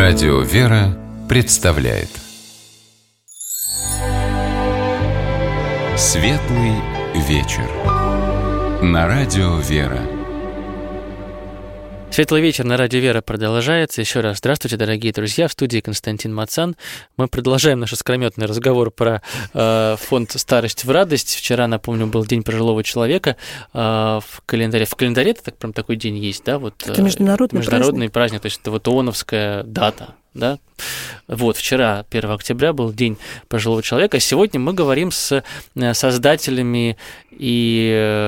Радио «Вера» представляет Светлый вечер на Радио «Вера». Светлый вечер на Радио «Вера» продолжается. Еще раз здравствуйте, дорогие друзья. В студии Константин Мацан. Мы продолжаем наш искрометный разговор про фонд «Старость в радость». Вчера, напомню, был День пожилого человека в календаре. В календаре это прям такой день есть, да? Вот, это международный праздник, то есть это вот ООНовская дата. Да? Вот, вчера, 1 октября, был День пожилого человека. Сегодня мы говорим с создателями и,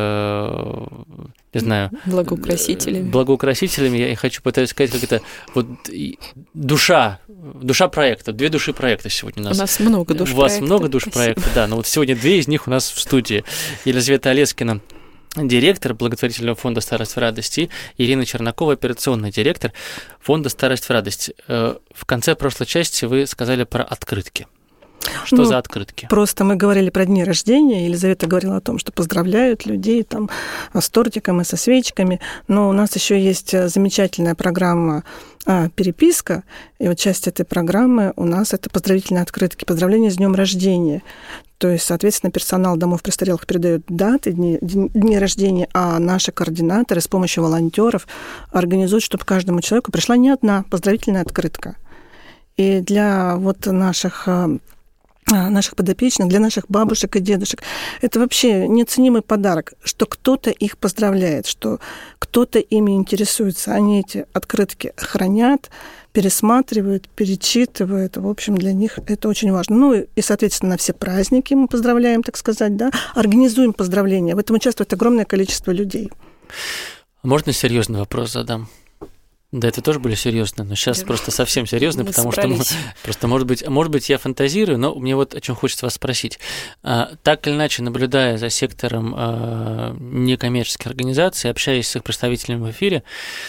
не знаю... Благоукрасителями. Я хочу пытаться сказать, как это... Вот душа проекта, две души проекта сегодня у нас. У нас много душ проекта. У вас много душ проекта, да. Но вот сегодня две из них у нас в студии. Елизавета Олескина, директор благотворительного фонда «Старость в радость», и Ирина Чернакова, операционный директор фонда «Старость в радость». В конце прошлой части вы сказали про открытки. Что за открытки? Просто мы говорили про дни рождения. Елизавета говорила о том, что поздравляют людей там с тортиком и со свечками. Но у нас еще есть замечательная программа «Переписка». И вот часть этой программы у нас это поздравительные открытки, поздравления с днем рождения. То есть, соответственно, персонал домов престарелых передает даты, дни рождения, а наши координаторы с помощью волонтеров организуют, чтобы каждому человеку пришла не одна поздравительная открытка. И для вот наших подопечных, для наших бабушек и дедушек. Это вообще неоценимый подарок, что кто-то их поздравляет, что кто-то ими интересуется. Они эти открытки хранят, пересматривают, перечитывают. В общем, для них это очень важно. Ну и, соответственно, на все праздники мы поздравляем, так сказать, да, организуем поздравления. В этом участвует огромное количество людей. Можно серьезный вопрос задам? Да, это тоже были серьезные, но сейчас просто совсем серьезно, потому собрались. Что просто, может быть, я фантазирую, но мне вот о чем хочется вас спросить. Так или иначе, наблюдая за сектором некоммерческих организаций, общаясь с их представителями в эфире,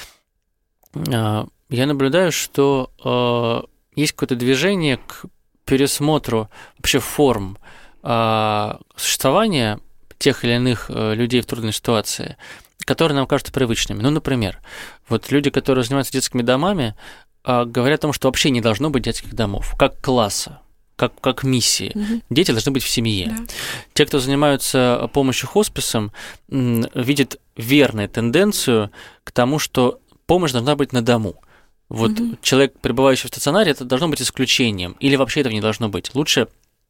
я наблюдаю, что есть какое-то движение к пересмотру вообще форм существования тех или иных людей в трудной ситуации, которые нам кажутся привычными. Ну, например, вот люди, которые занимаются детскими домами, говорят о том, что вообще не должно быть детских домов, как класса, как миссии. Угу. Дети должны быть в семье. Да. Те, кто занимаются помощью хосписом, видят верную тенденцию к тому, что помощь должна быть на дому. Вот человек, пребывающий в стационаре, это должно быть исключением, или вообще этого не должно быть. Лучше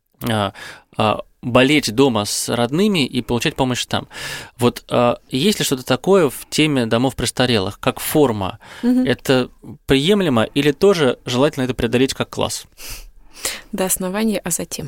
болеть дома с родными и получать помощь там. Вот есть ли что-то такое в теме домов престарелых, как форма? Это приемлемо или тоже желательно это преодолеть как класс? До основания, а затем.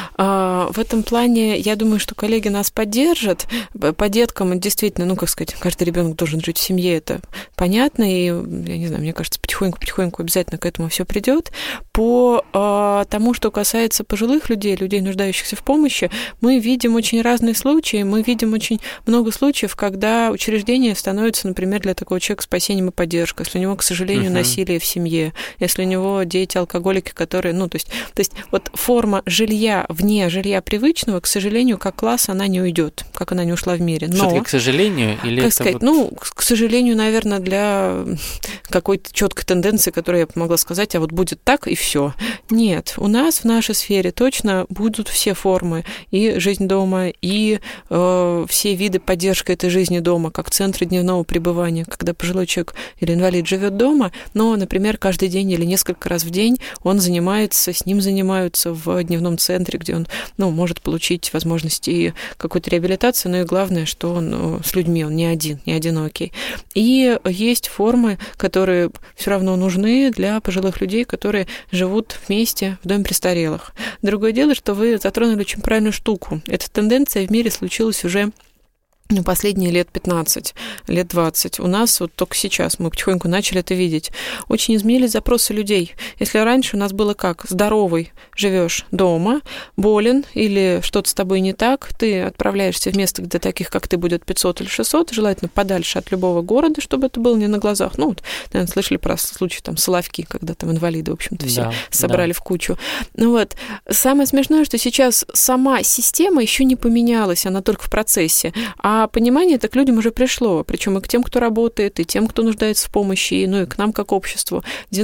В этом плане, я думаю, что коллеги нас поддержат. По деткам, действительно, ну, как сказать, каждый ребенок должен жить в семье, это понятно, и, я не знаю, мне кажется, потихоньку обязательно к этому все придет. По тому, что касается пожилых людей, нуждающихся в помощи, мы видим очень разные случаи, мы видим очень много случаев, когда учреждение становится, например, для такого человека спасением и поддержкой, если у него, к сожалению, насилие в семье, если у него дети-алкоголики, которые, ну, то есть вот форма жилья вне жилья привычного, к сожалению, как класс, она не уйдет, как она не ушла в мире. Но, все-таки к сожалению, или как сказать, к сожалению, наверное, для какой-то четкой тенденции, которую я могла сказать, а вот будет так и все. Нет, у нас в нашей сфере точно будут все формы, и жизнь дома, и все виды поддержки этой жизни дома, как центры дневного пребывания, когда пожилой человек или инвалид живет дома, но, например, каждый день или несколько раз в день с ним занимаются в дневном центре, где он, может получить возможность и какой-то реабилитации, но и главное, что он с людьми, он не одинокий. И есть формы, которые все равно нужны для пожилых людей, которые живут вместе в доме престарелых. Другое дело, что вы затронули очень правильную штуку. Эта тенденция в мире случилась уже последние лет 15, лет 20. У нас вот только сейчас мы потихоньку начали это видеть. Очень изменились запросы людей. Если раньше у нас было как? Здоровый, живешь дома, болен или что-то с тобой не так, ты отправляешься в место, где таких, как ты, будет 500 или 600, желательно подальше от любого города, чтобы это было не на глазах. Вот, наверное, слышали про случай там Соловки, когда там инвалиды, в общем-то, все собрали в кучу. Вот. Самое смешное, что сейчас сама система еще не поменялась, она только в процессе, а А понимание это к людям уже пришло, причем и к тем, кто работает, и тем, кто нуждается в помощи, и к нам как обществу.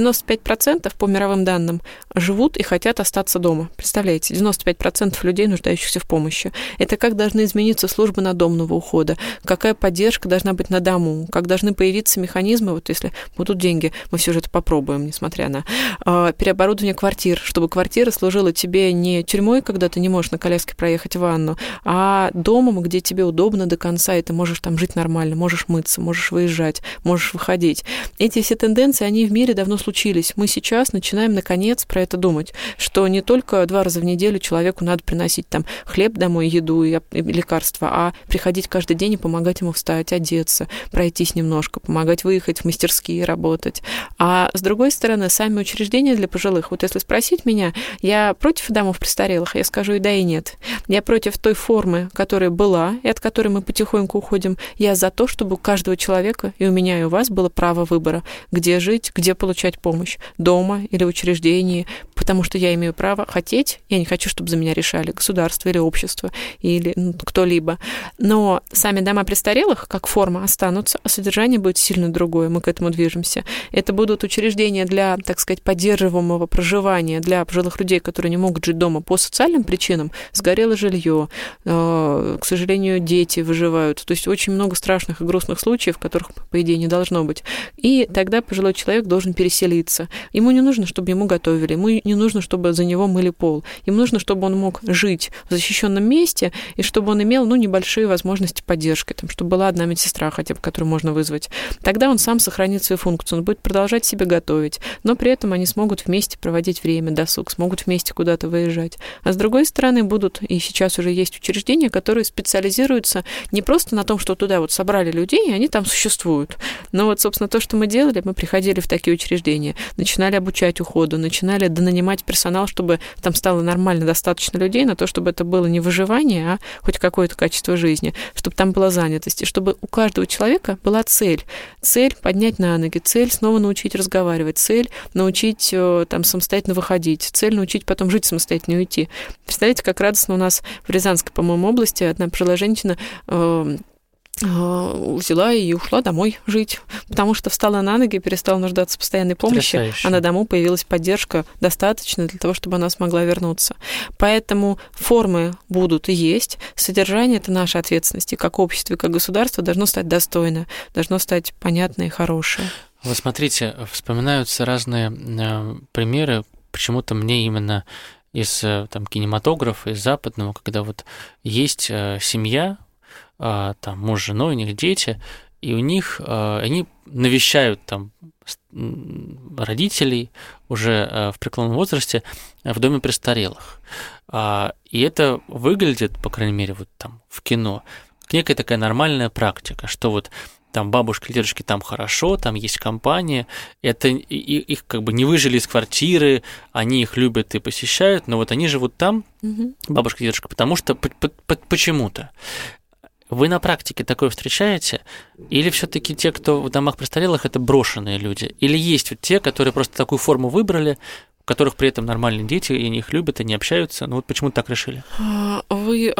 95% по мировым данным живут и хотят остаться дома. Представляете, 95% людей, нуждающихся в помощи. Это как должны измениться службы надомного ухода, какая поддержка должна быть на дому, как должны появиться механизмы, вот если будут деньги, мы все же это попробуем, несмотря на переоборудование квартир, чтобы квартира служила тебе не тюрьмой, когда ты не можешь на коляске проехать в ванну, а домом, где тебе удобно до конца, и ты можешь там жить нормально, можешь мыться, можешь выезжать, можешь выходить. Эти все тенденции, они в мире давно случились. Мы сейчас начинаем, наконец, про это думать, что не только 2 раза в неделю человеку надо приносить там хлеб домой, еду и лекарства, а приходить каждый день и помогать ему встать, одеться, пройтись немножко, помогать выехать в мастерские работать. А с другой стороны, сами учреждения для пожилых, вот если спросить меня, я против домов престарелых, я скажу и да, и нет. Я против той формы, которая была, и от которой мы потихоньку уходим. Я за то, чтобы у каждого человека, и у меня, и у вас, было право выбора, где жить, где получать помощь, дома или в учреждении, потому что я имею право хотеть, я не хочу, чтобы за меня решали государство или общество, или кто-либо. Но сами дома престарелых, как форма, останутся, а содержание будет сильно другое, мы к этому движемся. Это будут учреждения для, так сказать, поддерживаемого проживания для пожилых людей, которые не могут жить дома по социальным причинам, сгорело жилье, к сожалению, дети выживают. То есть очень много страшных и грустных случаев, которых, по идее, не должно быть. И тогда пожилой человек должен переселиться. Ему не нужно, чтобы ему готовили, ему не нужно, чтобы за него мыли пол. Ему нужно, чтобы он мог жить в защищенном месте, и чтобы он имел, небольшие возможности поддержки, там, чтобы была одна медсестра хотя бы, которую можно вызвать. Тогда он сам сохранит свою функцию, он будет продолжать себе готовить, но при этом они смогут вместе проводить время, досуг, смогут вместе куда-то выезжать. А с другой стороны, будут, и сейчас уже есть учреждения, которые специализируются не просто на том, что туда вот собрали людей, и они там существуют. Но вот, собственно, то, что мы делали, мы приходили в такие учреждения, начинали обучать уходу, начинали донанимать персонал, чтобы там стало нормально достаточно людей на то, чтобы это было не выживание, а хоть какое-то качество жизни, чтобы там была занятость, и чтобы у каждого человека была цель. Цель поднять на ноги, цель снова научить разговаривать, цель научить там самостоятельно выходить, цель научить потом жить самостоятельно и уйти. Представляете, как радостно у нас в Рязанской, по-моему, области одна пожилая женщина взяла и ушла домой жить, потому что встала на ноги, перестала нуждаться в постоянной помощи, а на дому появилась поддержка достаточно для того, чтобы она смогла вернуться. Поэтому формы будут и есть, содержание – это наша ответственность, и как общество, и как государство должно стать достойно, должно стать понятное и хорошее. Вот смотрите, вспоминаются разные примеры, почему-то мне именно из там, кинематографа, из западного, когда вот есть семья, там муж с женой, у них дети, и у них они навещают там родителей уже в преклонном возрасте в доме престарелых. И это выглядит, по крайней мере, вот там в кино, как некая такая нормальная практика, что вот там бабушки, дедушки, там хорошо, там есть компания, это их как бы не выжили из квартиры, они их любят и посещают, но вот они живут там, бабушка, дедушка, потому что почему-то. Вы на практике такое встречаете? Или все-таки те, кто в домах престарелых, это брошенные люди? Или есть вот те, которые просто такую форму выбрали, у которых при этом нормальные дети, и они их любят, они общаются, но вот почему так решили? Вы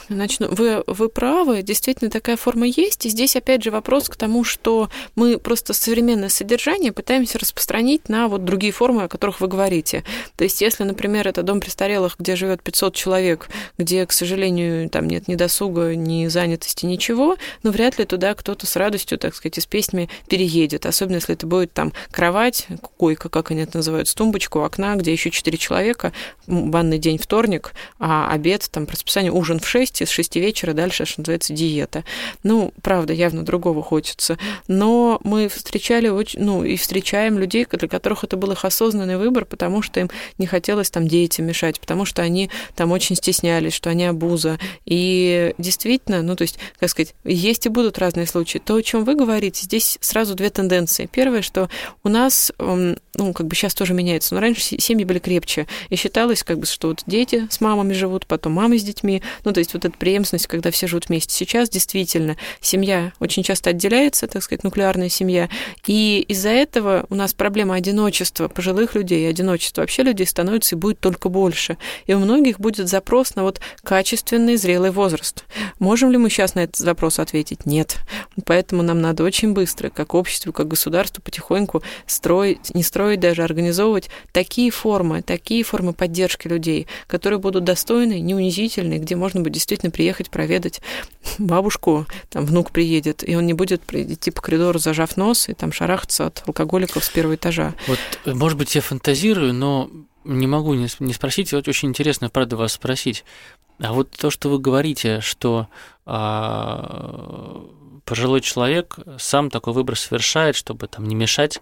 правы, действительно такая форма есть, и здесь опять же вопрос к тому, что мы просто современное содержание пытаемся распространить на вот другие формы, о которых вы говорите. То есть если, например, это дом престарелых, где живет 500 человек, где, к сожалению, там нет ни досуга, ни занятости, ничего, но вряд ли туда кто-то с радостью, так сказать, и с песнями переедет, особенно если это будет там кровать, койка, как они это называют, с тумбочку, окна, где еще 4 человека, банный день вторник, а обед, там, по расписанию ужин в 6, и с 6 вечера дальше, что называется, диета. Правда, явно другого хочется. Но мы встречали, и встречаем людей, для которых это был их осознанный выбор, потому что им не хотелось там детям мешать, потому что они там очень стеснялись, что они обуза. И действительно, то есть, как сказать, есть и будут разные случаи. То, о чем вы говорите, здесь сразу 2 тенденции. Первое, что у нас, сейчас тоже меняется, но раньше семьи были крепче. И считалось, как бы, что вот дети с мамами живут, потом мамы с детьми. Ну, то есть вот эта преемственность, когда все живут вместе. Сейчас действительно семья очень часто отделяется, так сказать, нуклеарная семья. И из-за этого у нас проблема одиночества пожилых людей, одиночества вообще людей становится и будет только больше. И у многих будет запрос на вот качественный зрелый возраст. Можем ли мы сейчас на этот вопрос ответить? Нет. Поэтому нам надо очень быстро, как обществу, как государству, потихоньку строить, не строить даже, организовывать такие формы поддержки людей, которые будут достойны, не унизительны, где можно будет действительно приехать проведать бабушку, там внук приедет, и он не будет идти по коридору, зажав нос, и там шарахаться от алкоголиков с первого этажа. Вот, может быть, я фантазирую, но не могу не спросить, вот очень интересно, правда, вас спросить. А вот то, что вы говорите, что пожилой человек сам такой выбор совершает, чтобы там не мешать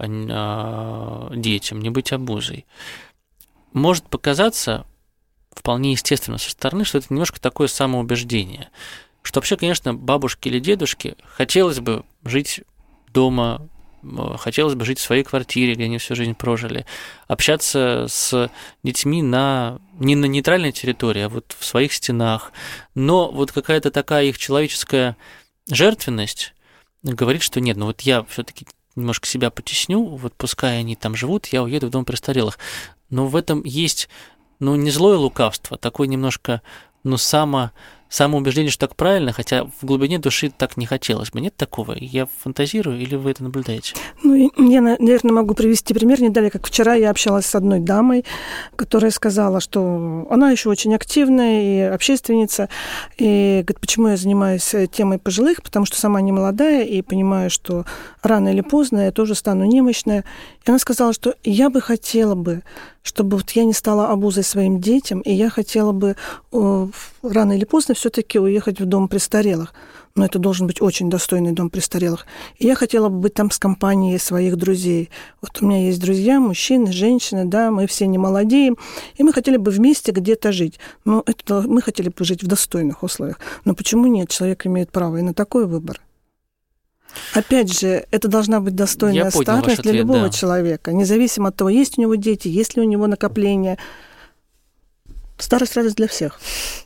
детям, не быть обузой. Может показаться вполне естественно со стороны, что это немножко такое самоубеждение. Что вообще, конечно, бабушке или дедушке хотелось бы жить дома, хотелось бы жить в своей квартире, где они всю жизнь прожили, общаться с детьми не на нейтральной территории, а вот в своих стенах. Но вот какая-то такая их человеческая жертвенность говорит, что нет, ну вот я все-таки немножко себя потесню, вот пускай они там живут, я уеду в дом престарелых. Но в этом есть, не злое лукавство, а такое немножко, самоубеждение, что так правильно, хотя в глубине души так не хотелось бы. Нет такого? Я фантазирую, или вы это наблюдаете? Я, наверное, могу привести пример. Не далее, как вчера я общалась с одной дамой, которая сказала, что она еще очень активная и общественница. И говорит, почему я занимаюсь темой пожилых? Потому что сама не молодая и понимаю, что рано или поздно я тоже стану немощная. И она сказала, что я бы хотела бы, чтобы вот я не стала обузой своим детям, и я хотела бы рано или поздно все-таки уехать в дом престарелых. Но это должен быть очень достойный дом престарелых. И я хотела бы быть там с компанией своих друзей. Вот у меня есть друзья, мужчины, женщины, да, мы все не молодеем, и мы хотели бы вместе где-то жить. Но мы хотели бы жить в достойных условиях. Но почему нет? Человек имеет право и на такой выбор. Опять же, это должна быть достойная старость для любого человека, независимо от того, есть у него дети, есть ли у него накопления. Старость – радость для всех.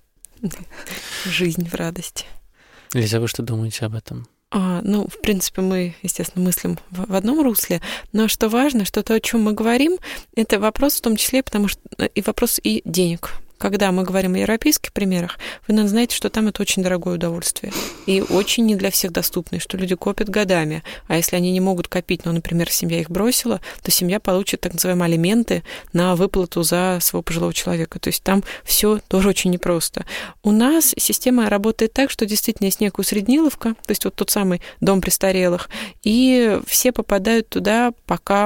Жизнь в радости. Лиза, вы что думаете об этом? В принципе, мы, естественно, мыслим в одном русле, но что важно, что то, о чем мы говорим, это вопрос в том числе, потому что и вопрос и денег. Когда мы говорим о европейских примерах, вы, наверное, знаете, что там это очень дорогое удовольствие и очень не для всех доступное, что люди копят годами. А если они не могут копить, например, семья их бросила, то семья получит так называемые алименты на выплату за своего пожилого человека. То есть там все тоже очень непросто. У нас система работает так, что действительно есть некая усредниловка, то есть вот тот самый дом престарелых, и все попадают туда пока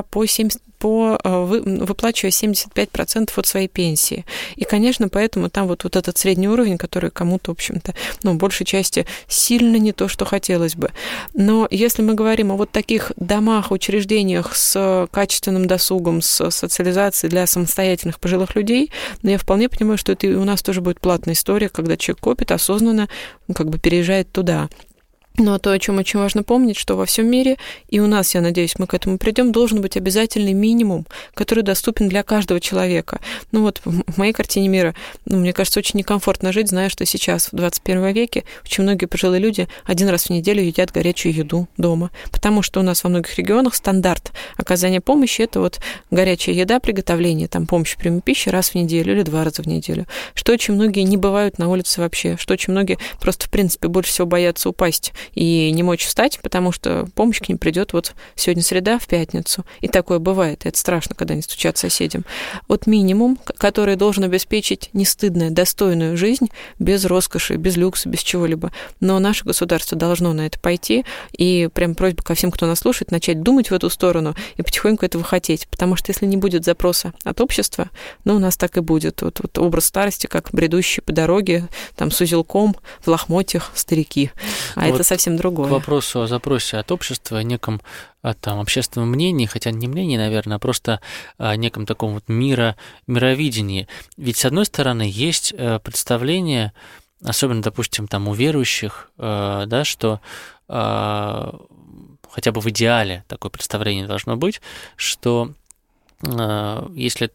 выплачивая 75% от своей пенсии. И, конечно, поэтому там вот этот средний уровень, который кому-то, в общем-то, в большей части сильно не то, что хотелось бы. Но если мы говорим о вот таких домах, учреждениях с качественным досугом, с социализацией для самостоятельных пожилых людей, я вполне понимаю, что это и у нас тоже будет платная история, когда человек копит, осознанно переезжает туда. Но то, о чем очень важно помнить, что во всем мире, и у нас, я надеюсь, мы к этому придем, должен быть обязательный минимум, который доступен для каждого человека. В моей картине мира, мне кажется, очень некомфортно жить, зная, что сейчас, в 21 веке, очень многие пожилые люди один раз в неделю едят горячую еду дома. Потому что у нас во многих регионах стандарт оказания помощи – это горячая еда, приготовление, помощь в приеме пищи раз в неделю или 2 раза в неделю. Что очень многие не бывают на улице вообще, что очень многие просто, в принципе, больше всего боятся упасть и не мочь встать, потому что помощь к ним придет сегодня среда, в пятницу. И такое бывает, и это страшно, когда они стучат соседям. Минимум, который должен обеспечить не стыдную, достойную жизнь, без роскоши, без люкса, без чего-либо. Но наше государство должно на это пойти, и прям просьба ко всем, кто нас слушает, начать думать в эту сторону и потихоньку этого хотеть. Потому что если не будет запроса от общества, у нас так и будет. Образ старости, как бредущие по дороге, с узелком, в лохмотьях старики. Это совсем другое. К вопросу о запросе от общества, о неком общественном мнении, хотя не мнении, наверное, а просто о неком таком мировидении. Ведь, с одной стороны, есть представление, особенно, допустим, у верующих, что хотя бы в идеале такое представление должно быть, что если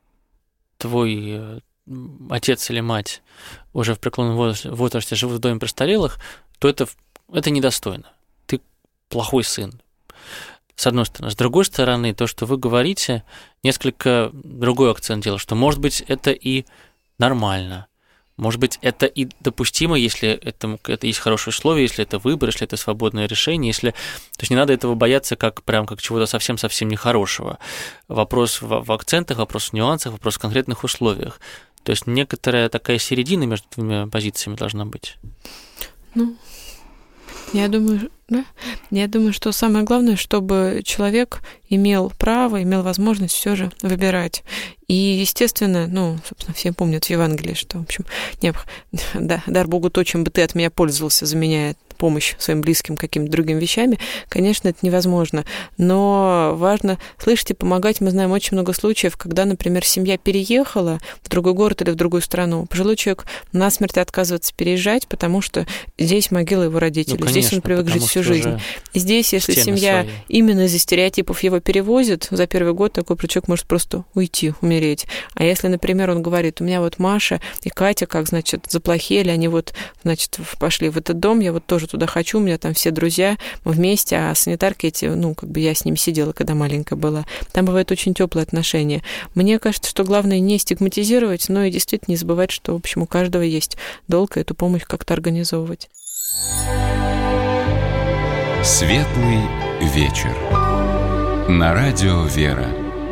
твой отец или мать уже в преклонном возрасте живут в доме престарелых, то это недостойно. Ты плохой сын, с одной стороны. С другой стороны, то, что вы говорите, несколько другой акцент делает, что, может быть, это и нормально, может быть, это и допустимо, если это есть хорошие условия, если это выбор, если это свободное решение, если... То есть не надо этого бояться как чего-то совсем-совсем нехорошего. Вопрос в акцентах, вопрос в нюансах, вопрос в конкретных условиях. То есть некоторая такая середина между двумя позициями должна быть. Я думаю, что самое главное, чтобы человек имел право, имел возможность все же выбирать. И, естественно, собственно, все помнят в Евангелии, что, в общем, дар Богу то, чем бы ты от меня пользовался, заменяя помощь своим близким какими-то другими вещами, конечно, это невозможно. Но важно слышать и помогать. Мы знаем очень много случаев, когда, например, семья переехала в другой город или в другую страну. Пожилой человек насмерть отказывается переезжать, потому что здесь могила его родителей. Конечно, здесь он привык жить всю жизнь. И здесь, если семья именно из-за стереотипов его перевозит, за первый год такой человек может просто уйти, умереть. А если, например, он говорит, у меня вот Маша и Катя, заплохели, они пошли в этот дом, я тоже туда хочу, у меня там все друзья, мы вместе, а санитарки эти, я с ними сидела, когда маленькая была. Там бывают очень теплые отношения. Мне кажется, что главное не стигматизировать, но и действительно не забывать, что, в общем, у каждого есть долг, и эту помощь как-то организовывать. Светлый вечер. На радио «Вера».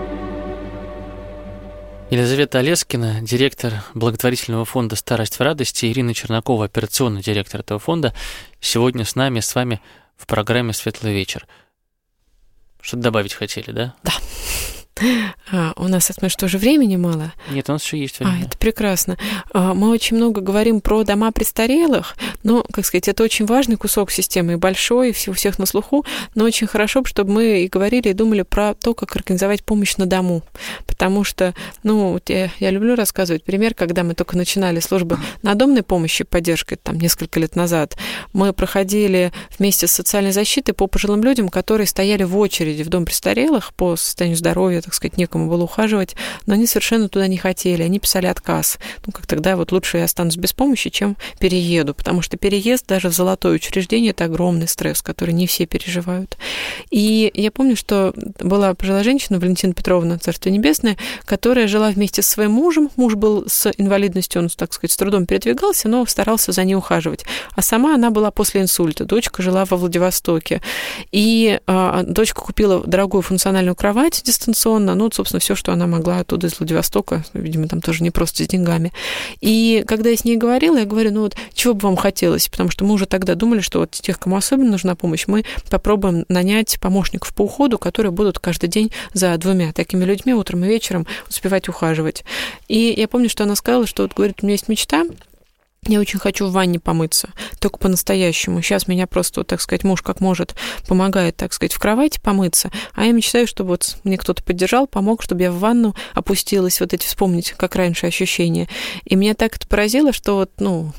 Елизавета Олескина, директор благотворительного фонда «Старость в радости», Ирина Чернакова, операционный директор этого фонда, сегодня с вами в программе «Светлый вечер». Что-то добавить хотели, да? Да. У нас, что же времени мало? Нет, у нас еще есть время. Это прекрасно. Мы очень много говорим про дома престарелых, но, это очень важный кусок системы, и большой, и у всех на слуху, но очень хорошо, чтобы мы и говорили, и думали про то, как организовать помощь на дому. Потому что, я люблю рассказывать пример, когда мы только начинали службы надомной помощи, поддержкой, несколько лет назад, мы проходили вместе с социальной защитой по пожилым людям, которые стояли в очереди в дом престарелых по состоянию здоровья, некому было ухаживать, но они совершенно туда не хотели, они писали отказ. Как тогда лучше я останусь без помощи, чем перееду, потому что переезд даже в золотое учреждение – это огромный стресс, который не все переживают. И я помню, что была пожилая женщина, Валентина Петровна, Царство Небесное, которая жила вместе со своим мужем. Муж был с инвалидностью, он, с трудом передвигался, но старался за ней ухаживать. А сама она была после инсульта. Дочка жила во Владивостоке. И дочка купила дорогую функциональную кровать дистанционно, собственно, все, что она могла оттуда из Владивостока, видимо, там тоже не просто с деньгами. И когда я с ней говорила, я говорю, чего бы вам хотелось? Потому что мы уже тогда думали, что тех, кому особенно нужна помощь, мы попробуем нанять помощников по уходу, которые будут каждый день за 2 такими людьми утром и вечером успевать ухаживать. И я помню, что она сказала, что говорит, у меня есть мечта, я очень хочу в ванне помыться, только по-настоящему. Сейчас меня просто, муж как может помогает, в кровати помыться, а я мечтаю, чтобы мне кто-то поддержал, помог, чтобы я в ванну опустилась, вспомнить, как раньше ощущения. И меня так это поразило, что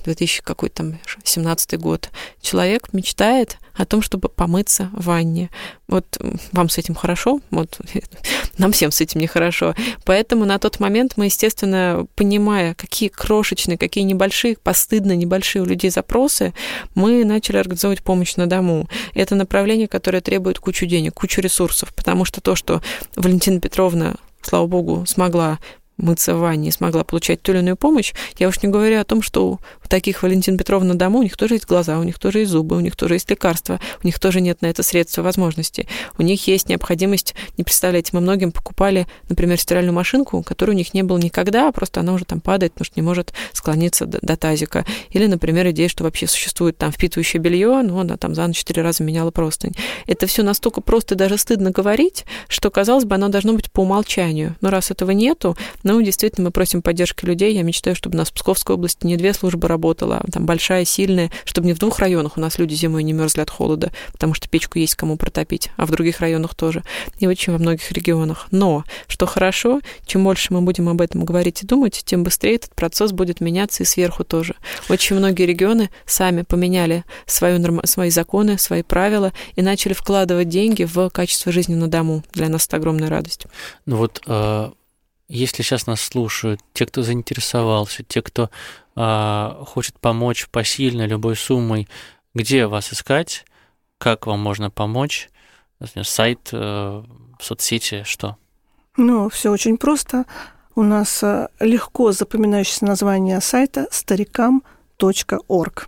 2017 год человек мечтает о том, чтобы помыться в ванне. Вам с этим хорошо? Нам всем с этим нехорошо. Поэтому на тот момент мы, естественно, понимая, какие крошечные, какие небольшие, постыдно небольшие у людей запросы, мы начали организовывать помощь на дому. Это направление, которое требует кучу денег, кучу ресурсов, потому что то, что Валентина Петровна, слава богу, смогла мыться в ванне и смогла получать ту или иную помощь, я уж не говорю о том, что у таких Валентин Петровна на дому, у них тоже есть глаза, у них тоже есть зубы, у них тоже есть лекарства, у них тоже нет на это средства, возможностей. У них есть необходимость, не представляете, мы многим покупали, например, стиральную машинку, которой у них не было никогда, просто она уже падает, потому что не может склониться до тазика. Или, например, идея, что вообще существует впитывающее белье, но она за ночь 4 раза меняла простынь. Это все настолько просто и даже стыдно говорить, что, казалось бы, оно должно быть по умолчанию. Но раз этого нету, Ну, действительно, мы просим поддержки людей. Я мечтаю, чтобы у нас в Псковской области не 2 службы работала, а там большая, сильная, чтобы не в 2 районах у нас люди зимой не мерзли от холода, потому что печку есть кому протопить, а в других районах тоже, и очень во многих регионах. Но, что хорошо, чем больше мы будем об этом говорить и думать, тем быстрее этот процесс будет меняться и сверху тоже. Очень многие регионы сами поменяли свои законы, свои правила и начали вкладывать деньги в качество жизни на дому. Для нас это огромная радость. Ну вот, если сейчас нас слушают, те, кто заинтересовался, те, кто хочет помочь посильно, любой суммой, где вас искать, как вам можно помочь, сайт, соцсети, что? Ну, все очень просто. У нас легко запоминающееся название сайта старикам.орг.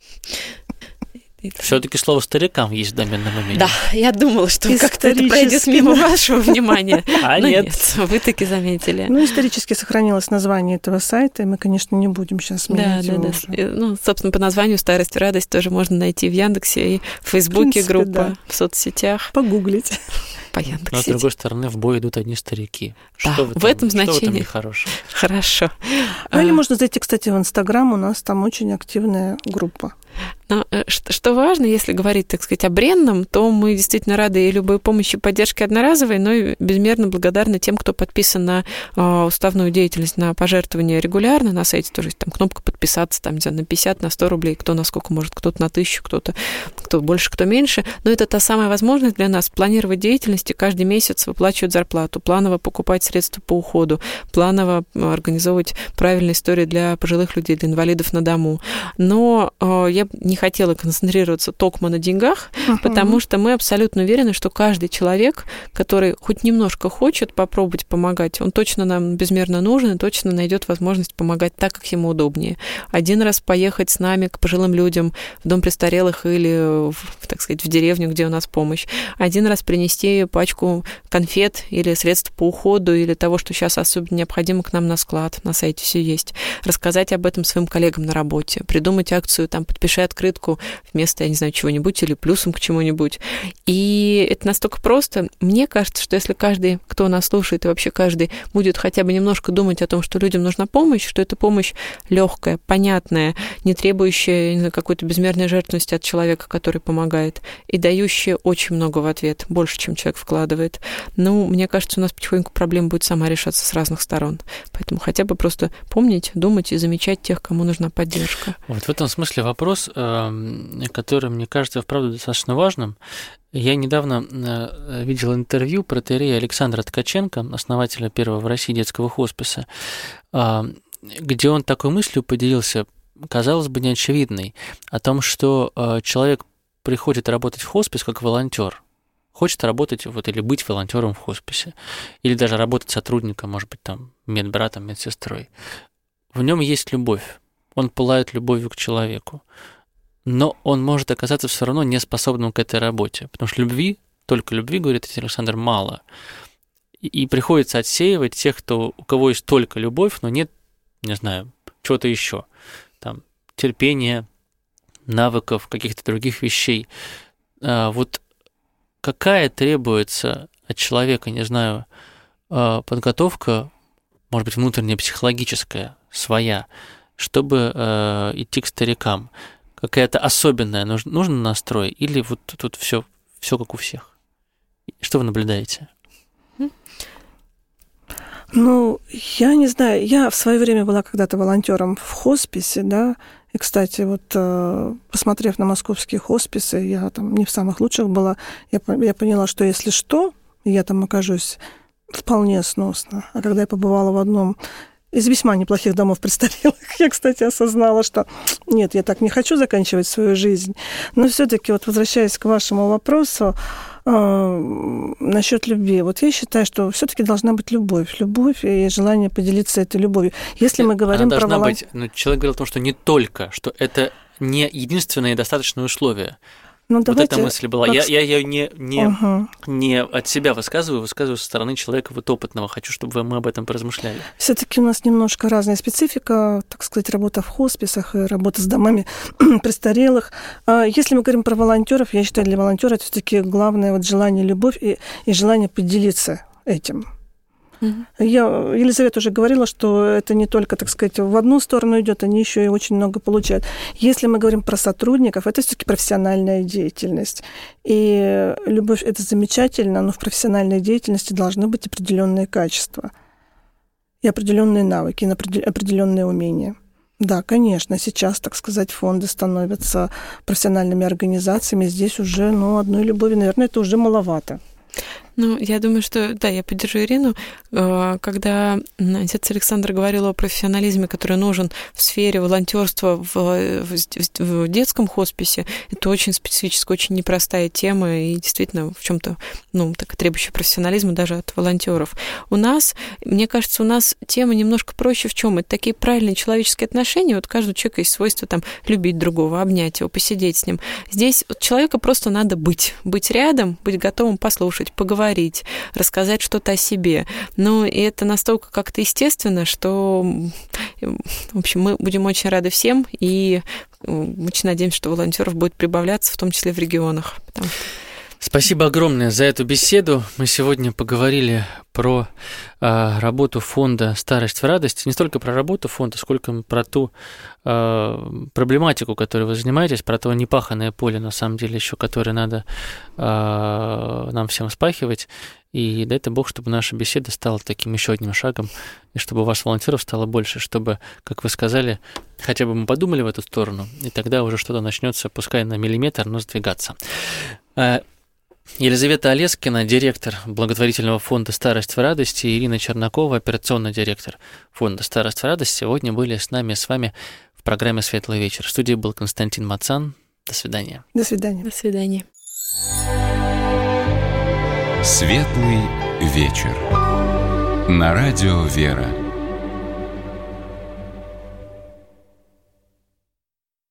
Все-таки слово «старикам» есть в доменном имени. Да, я думала, что как-то это пройдет мимо вашего внимания. А нет, вы таки заметили. Ну, исторически сохранилось название этого сайта, и мы, конечно, не будем сейчас менять его уже. Ну, собственно, по названию «Старость и радость» тоже можно найти в Яндексе и в Фейсбуке, группа, в соцсетях. Погуглить. По Яндексе. Но, с другой стороны, в бой идут одни старики. Да, что в этом значении. Что в этом нехорошего? Хорошо. Ну, или можно зайти, кстати, в Инстаграм, у нас там очень активная группа. Но что важно, если говорить, так сказать, о бренном, то мы действительно рады и любой помощи, поддержке одноразовой, но и безмерно благодарны тем, кто подписан на уставную деятельность, на пожертвования регулярно. На сайте тоже есть там кнопка подписаться, там, не знаю, на 50, на 100 рублей, кто на сколько может, кто-то на 1000, кто больше, кто меньше. Но это та самая возможность для нас планировать деятельность и каждый месяц выплачивать зарплату, планово покупать средства по уходу, планово организовывать правильные истории для пожилых людей, для инвалидов на дому. Но я не хотела концентрироваться только на деньгах, потому что мы абсолютно уверены, что каждый человек, который хоть немножко хочет попробовать помогать, он точно нам безмерно нужен и точно найдет возможность помогать так, как ему удобнее. Один раз поехать с нами к пожилым людям в дом престарелых или, так сказать, в деревню, где у нас помощь. Один раз принести пачку конфет или средств по уходу или того, что сейчас особенно необходимо, к нам на склад. На сайте все есть. Рассказать об этом своим коллегам на работе. Придумать акцию, там, подпиши открытку вместо, я не знаю, чего-нибудь или плюсом к чему-нибудь. И это настолько просто. Мне кажется, что если каждый, кто нас слушает, и вообще каждый будет хотя бы немножко думать о том, что людям нужна помощь, что эта помощь легкая, понятная, не требующая, не знаю, какой-то безмерной жертвенности от человека, который помогает, и дающая очень много в ответ, больше, чем человек вкладывает. Ну, мне кажется, у нас потихоньку проблема будет сама решаться с разных сторон. Поэтому хотя бы просто помнить, думать и замечать тех, кому нужна поддержка. Вот в этом смысле вопрос, который, мне кажется, вправду достаточно важным. Я недавно видел интервью протоиерея Александра Ткаченко, основателя первого в России детского хосписа, где он такой мыслью поделился, казалось бы, неочевидной, о том, что человек приходит работать в хоспис как волонтер, хочет работать вот, или быть волонтером в хосписе, или даже работать сотрудником, может быть, там, медбратом, медсестрой. В нем есть любовь, он пылает любовью к человеку, но он может оказаться все равно неспособным к этой работе, потому что любви, только любви, говорит Александр, мало. И приходится отсеивать тех, у кого есть только любовь, но нет, не знаю, чего-то еще, там, терпения, навыков, каких-то других вещей. Вот какая требуется от человека, не знаю, подготовка, может быть, внутренняя, психологическая, своя, чтобы идти к старикам? Какая-то особенная нужен настрой? Или вот тут все как у всех? Что вы наблюдаете? Ну, я не знаю. Я в свое время была когда-то волонтером в хосписе, да. И, кстати, вот посмотрев на московские хосписы, я там не в самых лучших была, я поняла, что если что, я там окажусь вполне сносно. А когда я побывала в одном из весьма неплохих домов престарелых, я, кстати, осознала, что нет, я так не хочу заканчивать свою жизнь. Но все-таки, вот возвращаясь к вашему вопросу насчет любви, вот я считаю, что все-таки должна быть любовь и желание поделиться этой любовью. Если мы говорим про быть, но человек говорил о том, что не только, что это не единственное и достаточное условие. Ну, вот эта мысль была. Я ее не от себя высказываю со стороны человека вот опытного. Хочу, чтобы мы об этом поразмышляли. Все-таки у нас немножко разная специфика, так сказать, работа в хосписах и работа с домами престарелых. Если мы говорим про волонтеров, я считаю, для волонтера это все-таки главное вот желание, любовь и желание поделиться этим. Елизавета уже говорила, что это не только, так сказать, в одну сторону идет, они еще и очень много получают. Если мы говорим про сотрудников, это все-таки профессиональная деятельность. И любовь – это замечательно, но в профессиональной деятельности должны быть определенные качества и определенные навыки, и определенные умения. Да, конечно, сейчас, так сказать, фонды становятся профессиональными организациями. Здесь уже, одной любови, наверное, это уже маловато. Я думаю, что, да, я поддержу Ирину. Когда отец Александр говорил о профессионализме, который нужен в сфере волонтерства в детском хосписе, это очень специфическая, очень непростая тема и действительно в чем-то, так требующая профессионализма даже от волонтеров. Мне кажется, у нас тема немножко проще в чем? Это такие правильные человеческие отношения. Вот каждого человека есть свойство любить другого, обнять его, посидеть с ним. Здесь человеку просто надо быть рядом, быть готовым послушать, поговорить, рассказать что-то о себе. И это настолько как-то естественно, что, в общем, мы будем очень рады всем, и очень надеемся, что волонтеров будет прибавляться, в том числе в регионах. Спасибо огромное за эту беседу. Мы сегодня поговорили про работу фонда «Старость в радости». Не столько про работу фонда, сколько про ту проблематику, которой вы занимаетесь, про то непаханное поле, на самом деле, еще которое надо нам всем спахивать. И дай-то Бог, чтобы наша беседа стала таким еще одним шагом, и чтобы у вас волонтеров стало больше, чтобы, как вы сказали, хотя бы мы подумали в эту сторону, и тогда уже что-то начнется, пускай на миллиметр, но сдвигаться. Елизавета Олескина, директор благотворительного фонда «Старость в радости», и Ирина Чернакова, операционный директор фонда «Старость в радости», сегодня были с вами в программе «Светлый вечер». В студии был Константин Мацан. До свидания. До свидания. До свидания. «Светлый вечер» на радио «Вера».